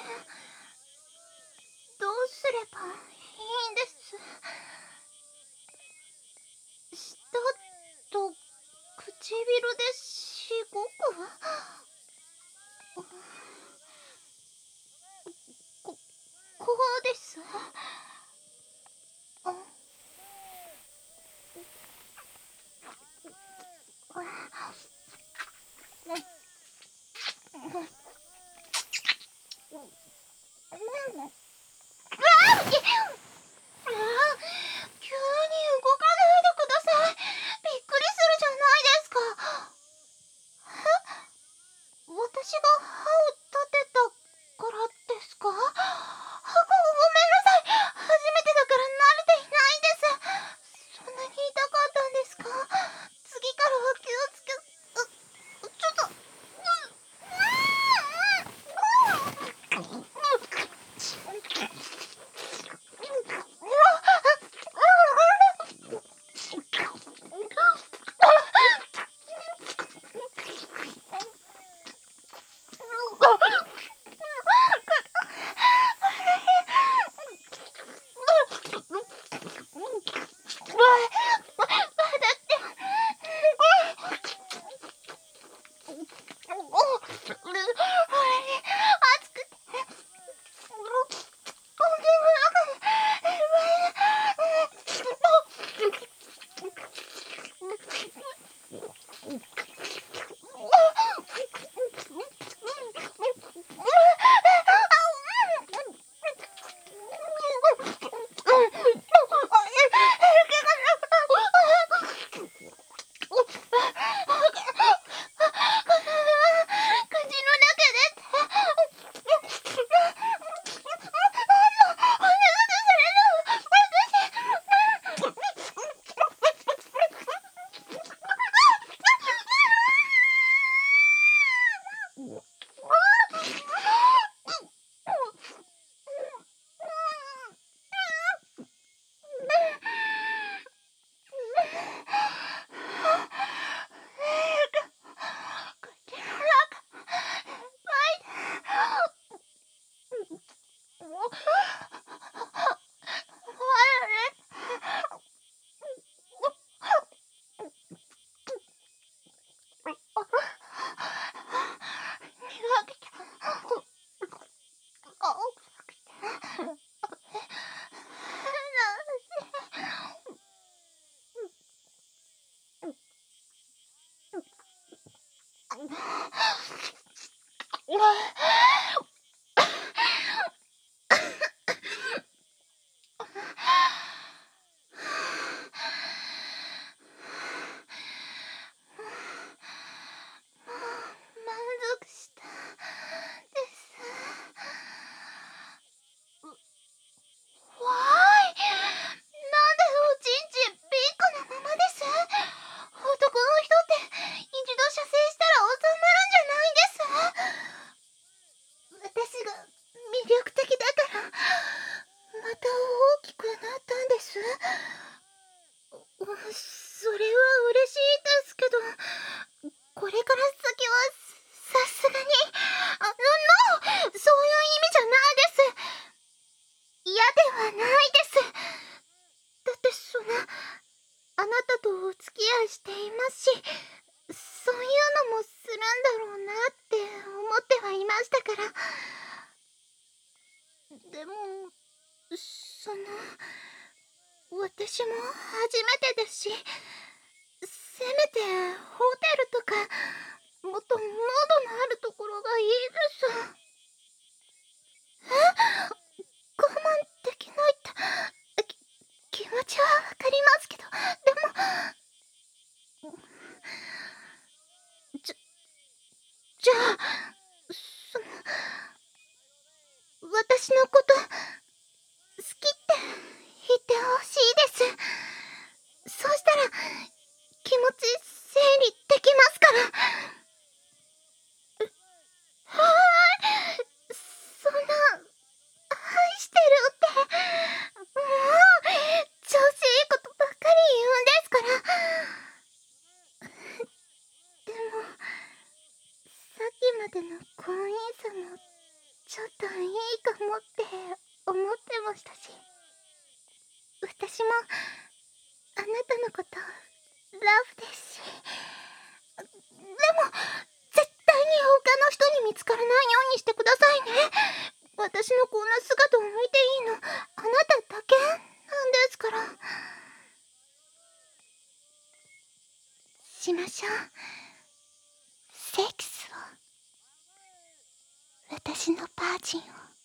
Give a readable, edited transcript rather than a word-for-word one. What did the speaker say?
どうすればいいんです？舌と唇でしごく？こうです。急に動かないでください。びっくりするじゃないですか。私が歯を立てたからですか？ごめんなさい。初めてだから慣れていないんです。そんなに痛かったんですか？次からは気をつけ、ちょっと、満足したです。わーい、なんでおちんちんピンクのままです？男の人って一度射精したら収まるんじゃないんです？私が魅力的だからまた大きくなったんです。それは嬉しいですけど、これから先はさすがに、そういう意味じゃないです。嫌ではないです。だってあなたとお付き合いしていますし、そういうのもするんだろうなって思ってはいましたから。でも、私も初めてですし、せめてホテルとかもっとモードのあるところがいいです。我慢できないって気持ちはわかりますけど、でもじゃあ私のこと好きって言ってほしいです。そうしたら気持ち整理できますから。はーい、そんな愛してるってもう調子いいことばっかり言うんですから。でもさっきまでの強引さもちょっといいいかもって思ってましたし、私もあなたのことラブですし、でも絶対に他の人に見つからないようにしてくださいね。私のこんな姿を見ていいのあなただけなんですから。しましょう、セックスを。私のバージンを。